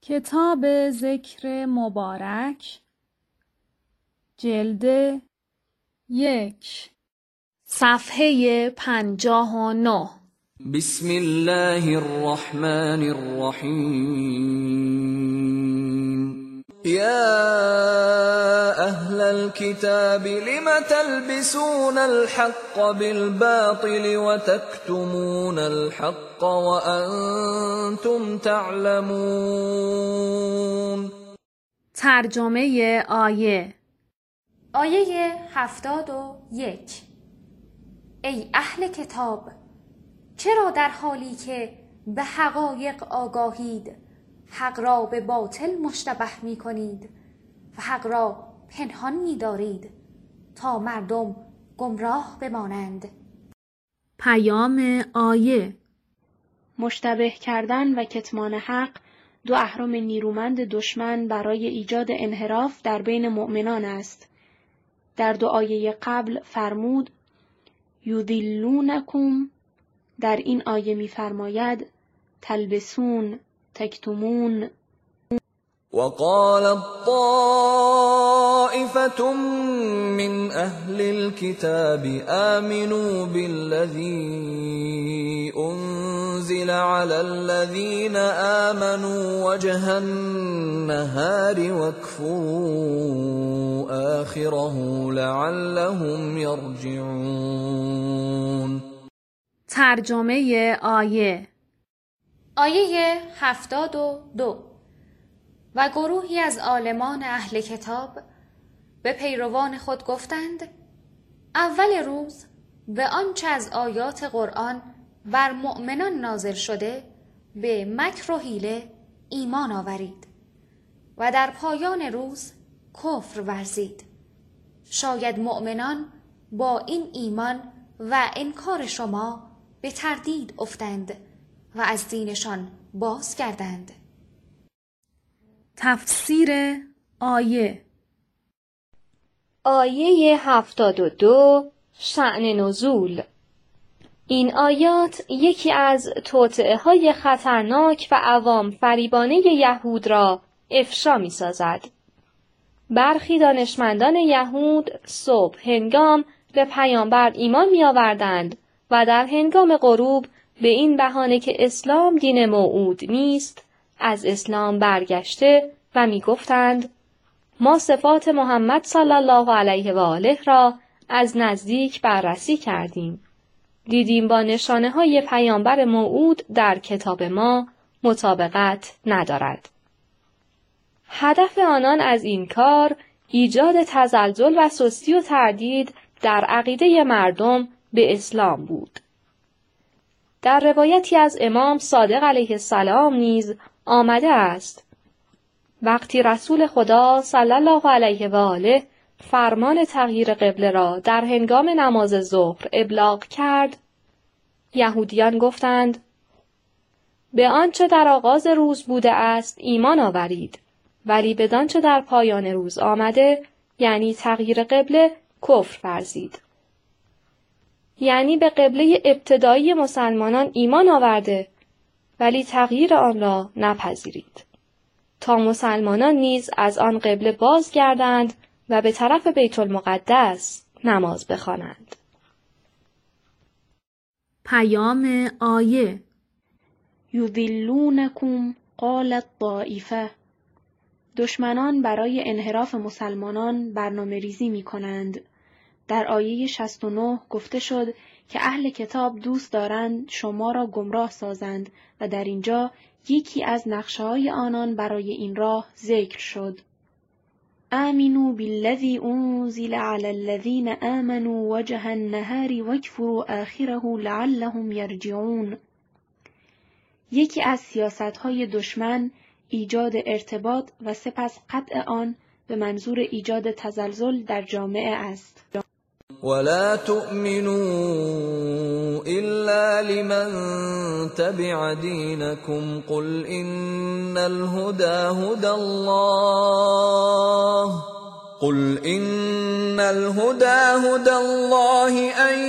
کتاب ذکر مبارک جلد 1 صفحه 59. بسم الله الرحمن الرحیم یا اهل الكتاب لم تلبسون الحق بالباطل وتكتمون الحق وانتم تعلمون. ترجمه آیه 71. ای اهل کتاب، چرا در حالی که به حقایق آگاهید حق را به باطل مشتبه می کنید و حق را پنهان می دارید تا مردم گمراه بمانند؟ پیام آیه مشتبه کردن و کتمان حق دو اهرم نیرومند دشمن برای ایجاد انحراف در بین مؤمنان است. در دو آیه قبل فرمود یذلونکم، در این آیه می‌فرماید تلبسون، تکتمون. وقال طائفة من أهل الكتاب آمنوا بالذي أنزل على الذين آمنوا وجه النهار واكفروا آخره لعلهم يرجعون. ترجمه آیه 72. و گروهی از عالمان اهل کتاب به پیروان خود گفتند اول روز به آنچه از آیات قرآن بر مؤمنان نازل شده به مکر و حیله ایمان آورید و در پایان روز کفر ورزید. شاید مؤمنان با این ایمان و انکار شما به تردید افتند و از دینشان بازگردند. تفسیر آیه 72 شأن نزول. این آیات یکی از توطئه‌های خطرناک و عوام فریبانه یهود را افشا می‌سازد. برخی دانشمندان یهود صبح هنگام به پیامبر ایمان می‌آوردند و در هنگام غروب به این بهانه که اسلام دین موعود نیست از اسلام برگشته و می‌گفتند ما صفات محمد صلی الله علیه و آله را از نزدیک بررسی کردیم. دیدیم با نشانه‌های پیامبر موعود در کتاب ما مطابقت ندارد. هدف آنان از این کار ایجاد تزلزل و سستی و تردید در عقیده مردم به اسلام بود. در روایتی از امام صادق علیه السلام نیز آمده است وقتی رسول خدا صلی الله علیه و آله فرمان تغییر قبله را در هنگام نماز ظهر ابلاغ کرد، یهودیان گفتند به آنچه در آغاز روز بوده است ایمان آورید، ولی بدانچه در پایان روز آمده یعنی تغییر قبله کفر ورزید. یعنی به قبله ابتدایی مسلمانان ایمان آورده ولی تغییر آن را نپذیرید تا مسلمانان نیز از آن قبله بازگردند و به طرف بیت المقدس نماز بخوانند. پیام آیه یذلونکم قالت طائفه، دشمنان برای انحراف مسلمانان برنامه ریزی می کنند. در آیه 69 گفته شد که اهل کتاب دوست دارند شما را گمراه سازند و در اینجا یکی از نقشه‌های آنان برای این راه ذکر شد. آمنوا بالذی انزل علی الذین آمنوا وجه النهار واکفروا آخره لعلهم یرجعون. یکی از سیاست‌های دشمن ایجاد ارتباط و سپس قطع آن به منظور ایجاد تزلزل در جامعه است. ولا تؤمنوا إلا لمن تبع دينكم قل إن الهدى هدى الله أن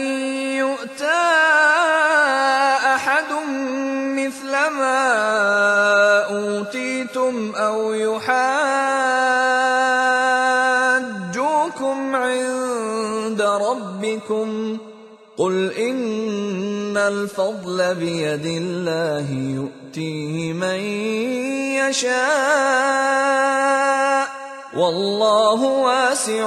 يؤتى أحد مثل ما أوتيتم أو يحاجوكم عند ربكم قل إن الفضل بيد الله يؤتيه من يشاء والله واسع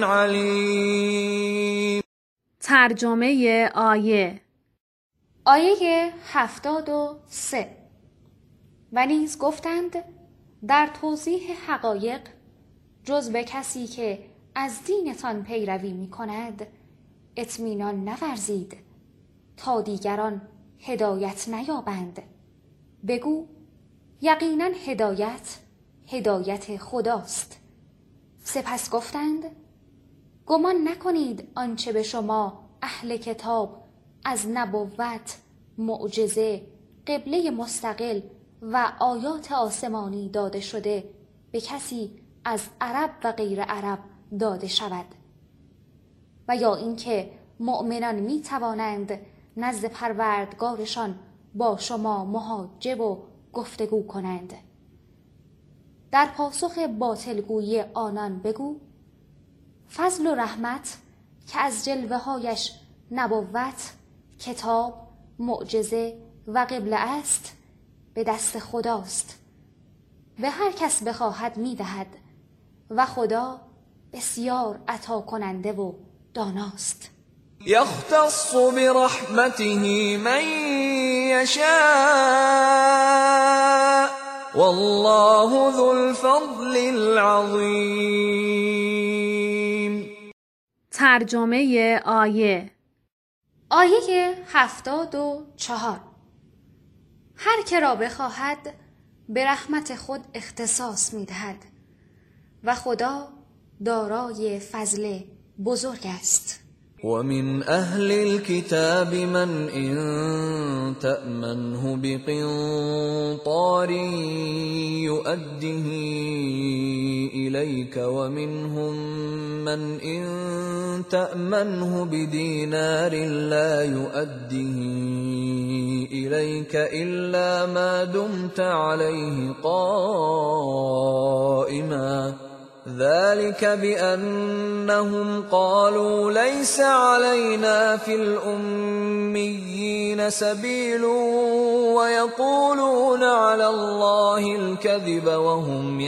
علیم. ترجمه آیه. آیه 73. و نیز گفتند در توضیح حقایق جز به کسی که از دینتان پیروی می کند اطمینان نورزید تا دیگران هدایت نیابند. بگو یقینا هدایت خداست. سپس گفتند گمان نکنید آنچه به شما اهل کتاب از نبوت، معجزه، قبله مستقل و آیات آسمانی داده شده به کسی از عرب و غیر عرب داده شود و یا اینکه مؤمنان می توانند نزد پروردگارشان با شما محاجه و گفتگو کنند. در پاسخ باطلگویی آنان بگو فضل و رحمت که از جلوه هایش نبوت، کتاب، معجزه و قبله است به دست خداست. به هر کس بخواهد می دهد و خدا بسیار عطا کننده و داناست. یختص برحمته من یشاء والله ذو الفضل العظیم. ترجمه آیه. آیه 74. هر که را بخواهد به رحمت خود اختصاص می دهد و خدا دارای فضل بزرگ است. ومن أهل الكتاب من إن تأمنه بقنطار يؤده إليك ومنهم من إن تأمنه بدينار لا يؤده إليك إلا ما دمت عليه قائما ذلك بأنهم قالوا ليس علينا في الأميين سبيل ويقولون على الله الكذب وهم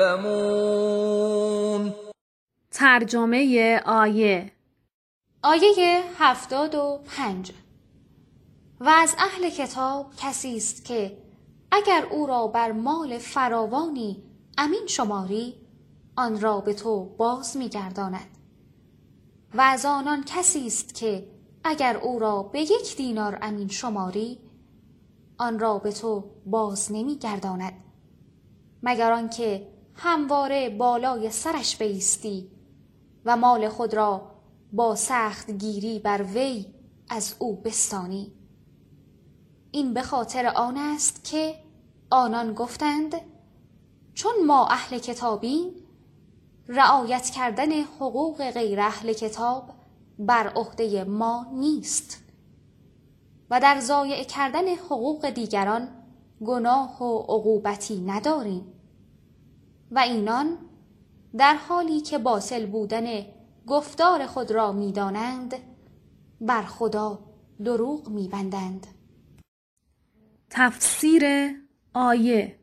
يعلمون. ترجمه آیه. آیه 75. و از اهل کتاب کسی است که اگر او را بر مال فراوانی امین شماری آن را به تو باز می‌گرداند و از آنان کسی است که اگر او را به 1 دینار امین شماری آن را به تو باز نمی‌گرداند مگر آنکه همواره بالای سرش بایستی و مال خود را با سخت گیری بر وی از او بستانی. این به خاطر آن است که آنان گفتند چون ما اهل کتابیم رعایت کردن حقوق غیر اهل کتاب بر عهده ما نیست و در ضایع کردن حقوق دیگران گناه و عقوبتی نداریم و اینان در حالی که باطل بودن گفتار خود را می‌دانند بر خدا دروغ می‌بندند. تفسیر آیه.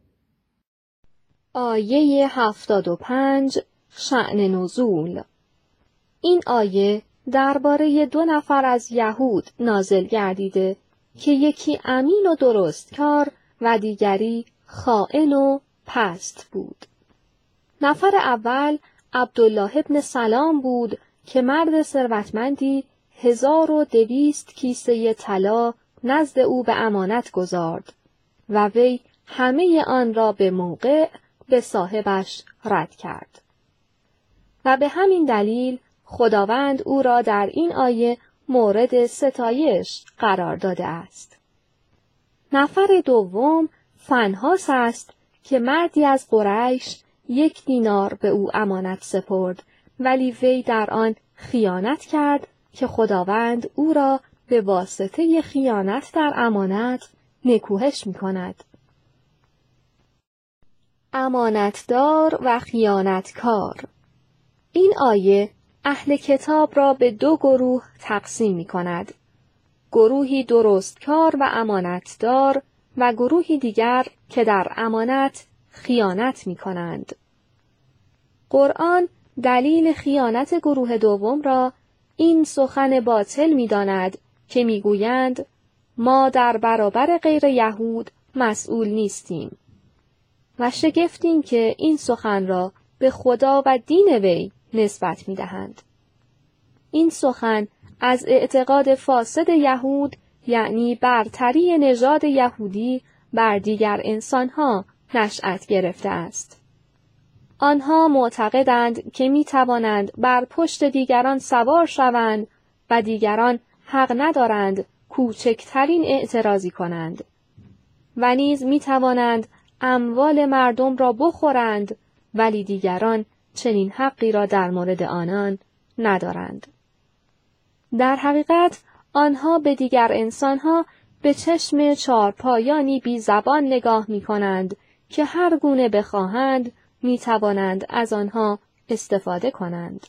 آیه 75 شأن نزول. این آیه درباره 2 نفر از یهود نازل گردیده که یکی امین و درستکار و دیگری خائن و پست بود. نفر اول عبدالله ابن سلام بود که مرد ثروتمندی 1200 کیسه طلا نزد او به امانت گذارد و وی همه آن را به موقع به صاحبش رد کرد. و به همین دلیل خداوند او را در این آیه مورد ستایش قرار داده است. نفر دوم فنحاس است که مردی از قریش 1 دینار به او امانت سپرد ولی وی در آن خیانت کرد که خداوند او را به واسطه خیانت در امانت نکوهش می کند. امانتدار و خیانتکار. این آیه اهل کتاب را به دو گروه تقسیم می کند. گروهی درستکار و امانتدار و گروهی دیگر که در امانت خیانت می کنند. قرآن دلیل خیانت گروه دوم را این سخن باطل می داند که می گویند ما در برابر غیر یهود مسئول نیستیم و شگفتیم که این سخن را به خدا و دین وی نسبت می دهند. این سخن از اعتقاد فاسد یهود یعنی برتری نژاد یهودی بر دیگر انسانها نشأت گرفته است. آنها معتقدند که می توانند بر پشت دیگران سوار شوند و دیگران حق ندارند کوچکترین اعتراضی کنند و نیز می توانند اموال مردم را بخورند ولی دیگران چنین حقی را در مورد آنان ندارند. در حقیقت آنها به دیگر انسانها به چشم چارپایانی بی زبان نگاه می کنند که هر گونه بخواهند می توانند از آنها استفاده کنند.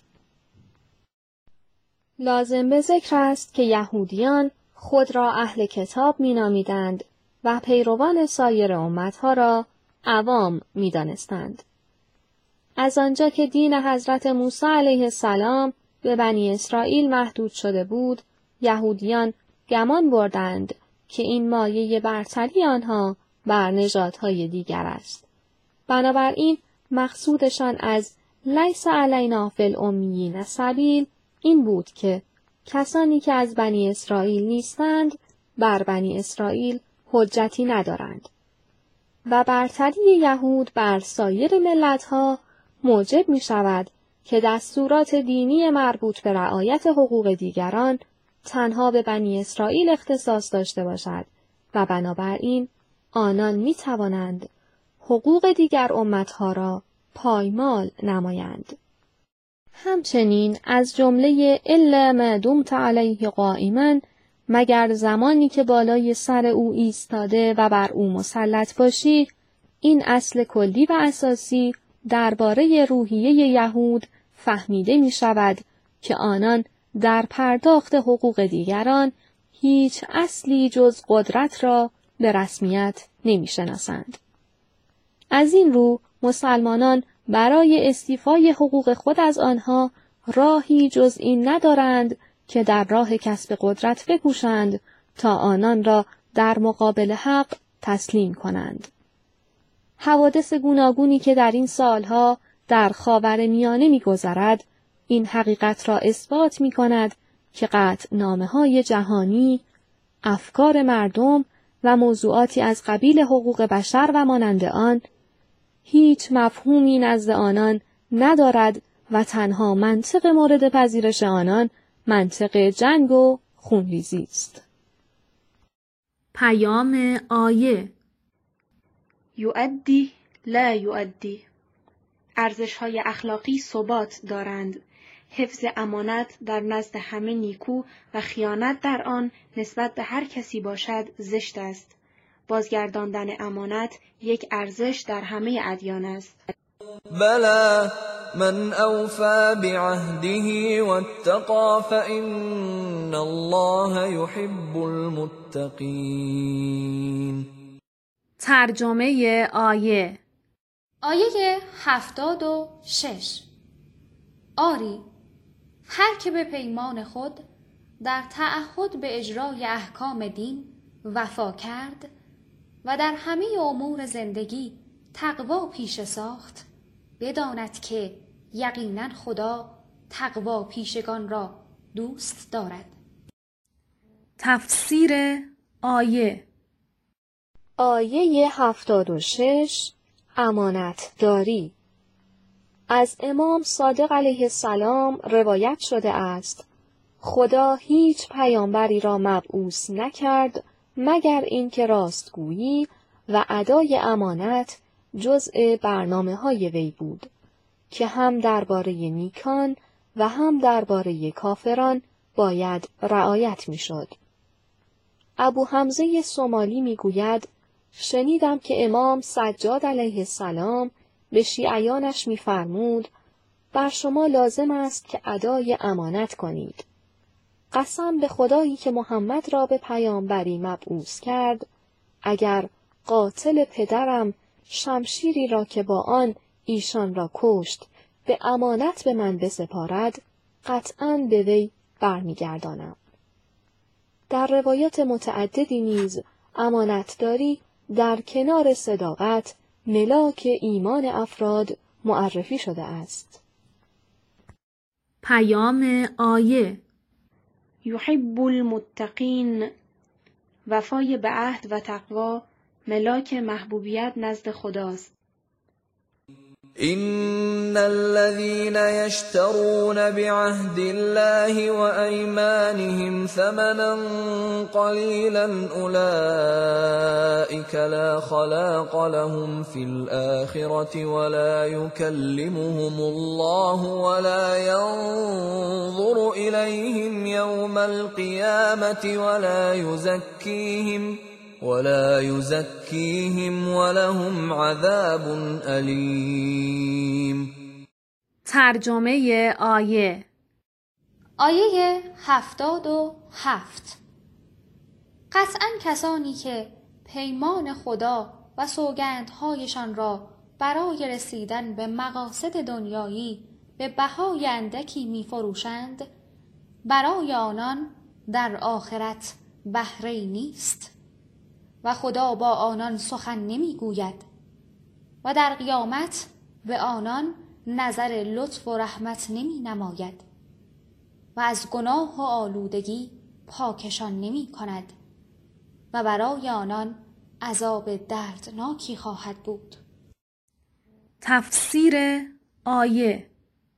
لازم به ذکر است که یهودیان خود را اهل کتاب می نامیدند و پیروان سایر امتها را عوام می دانستند. از آنجا که دین حضرت موسی علیه السلام به بنی اسرائیل محدود شده بود، یهودیان گمان بردند که این مایه برتری آنها بر نژادهای دیگر است. بنابراین مقصودشان از لیس علینا فی الامیین سبیل این بود که کسانی که از بنی اسرائیل نیستند بر بنی اسرائیل حجتی ندارند و برتری یهود بر سایر ملتها موجب می شود که دستورات دینی مربوط به رعایت حقوق دیگران تنها به بنی اسرائیل اختصاص داشته باشد و بنابراین آنان می توانند حقوق دیگر امتها را پایمال نمایند. همچنین از جمله الا ما دمت علیه قائما مگر زمانی که بالای سر او ایستاده و بر او مسلط باشی، این اصل کلی و اساسی درباره روحیه یهود فهمیده می شود که آنان در پرداخت حقوق دیگران هیچ اصلی جز قدرت را به رسمیت نمی شناسند. از این رو مسلمانان برای استیفای حقوق خود از آنها راهی جز این ندارند که در راه کسب قدرت بکوشند تا آنان را در مقابل حق تسلیم کنند. حوادث گوناگونی که در این سالها در خاورمیانه می‌گذرد، این حقیقت را اثبات می‌کند که قطعنامه‌های جهانی، افکار مردم و موضوعاتی از قبیل حقوق بشر و مانند آن هیچ مفهومی نزد آنان ندارد و تنها منطق مورد پذیرش آنان منطق جنگ و خونریزی است. پیام آیه: یؤدی لا یؤدی. ارزش‌های اخلاقی ثبات دارند. حفظ امانت در نزد همه نیکو و خیانت در آن نسبت به هر کسی باشد زشت است. بازگرداندن امانت یک ارزش در همه ادیان است. بلی من اوفى بعهده واتقى فإن الله يحب المتقین. ترجمه آیه: آیه 76. آری، هر که به پیمان خود در تعهد به اجرای احکام دین وفا کرد و در همه امور زندگی تقوا پیشه ساخت، بداند که یقینا خدا تقوا پیشگان را دوست دارد. تفسیر آیه: آیه 76 امانتداری. از امام صادق علیه السلام روایت شده است خدا هیچ پیامبری را مبعوث نکرد مگر اینکه راستگویی و ادای امانت جزء برنامه‌های وی بود که هم درباره نیکان و هم درباره کافران باید رعایت می‌شد. ابو حمزه صومالی می‌گوید شنیدم که امام سجاد علیه السلام به شیعیانش می‌فرمود بر شما لازم است که ادای امانت کنید. قسم به خدایی که محمد را به پیامبری مبعوث کرد، اگر قاتل پدرم شمشیری را که با آن ایشان را کشت به امانت به من بسپارد، قطعاً به وی برمیگردانم. در روایات متعددی نیز امانتداری در کنار صداقت ملاک ایمان افراد معرفی شده است. پیام آیه: یحب المتقین، وفای به عهد و تقوا ملاک محبوبیت نزد خداست. إن الذين يشترون بعهد الله وأيمانهم ثمنا قليلا أولئك لا خلاق لهم في الآخرة ولا يكلمهم الله ولا ينظر إليهم يوم القيامة ولا يزكيهم ولهم عذاب أليم. ترجمه آیه: آیه 77. قطعاً کسانی که پیمان خدا و سوگندهایشان را برای رسیدن به مقاصد دنیایی به بهای اندکی می‌فروشند، برای آنان در آخرت بهره‌ای نیست و خدا با آنان سخن نمی‌گوید و در قیامت به آنان نظر لطف و رحمت نمی‌نماید و از گناه و آلودگی پاکشان نمی‌کند و برای آنان عذاب دردناکی خواهد بود. تفسیر آیه: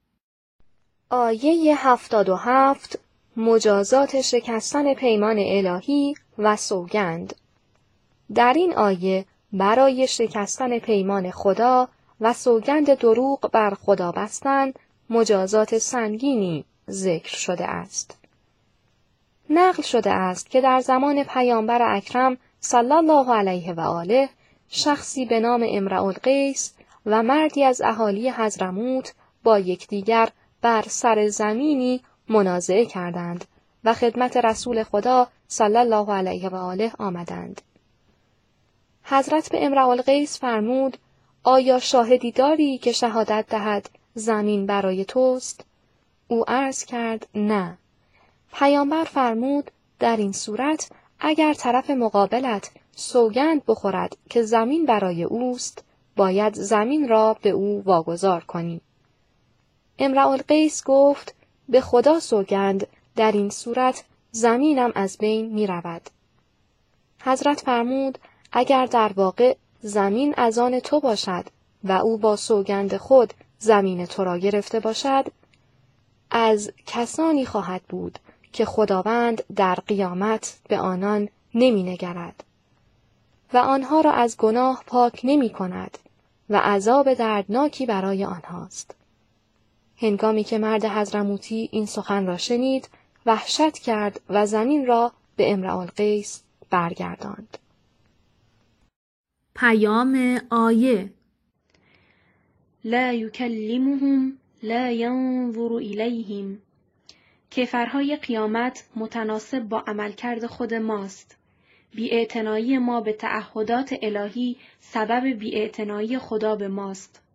آیه 77 مجازات شکستن پیمان الهی و سوگند. در این آیه برای شکستن پیمان خدا و سوگند دروغ بر خدا بستن مجازات سنگینی ذکر شده است. نقل شده است که در زمان پیامبر اکرم صلی الله علیه و آله شخصی به نام امرؤالقیس و مردی از اهالی حضرموت با یکدیگر بر سر زمینی منازعه کردند و خدمت رسول خدا صلی الله علیه و آله آمدند. حضرت به امرؤالقیس فرمود: آیا شاهدی داری که شهادت دهد زمین برای توست؟ او عرض کرد: نه. پیامبر فرمود: در این صورت اگر طرف مقابلت سوگند بخورد که زمین برای اوست، باید زمین را به او واگذار کنی. امرؤالقیس گفت: به خدا سوگند، در این صورت زمینم از بین می رود. حضرت فرمود: اگر در واقع زمین از آن تو باشد و او با سوگند خود زمین تو را گرفته باشد، از کسانی خواهد بود که خداوند در قیامت به آنان نمی نگرد و آنها را از گناه پاک نمی کند و عذاب دردناکی برای آنهاست. هنگامی که مرد حضرموتی این سخن را شنید، وحشت کرد و زمین را به امرؤالقیس برگرداند. پیام آیه: لا یکلمهم لا ینظر الیهم. کیفرهای قیامت متناسب با عملکرد خود ماست. بی‌اعتنایی ما به تعهدات الهی سبب بی‌اعتنایی خدا به ماست.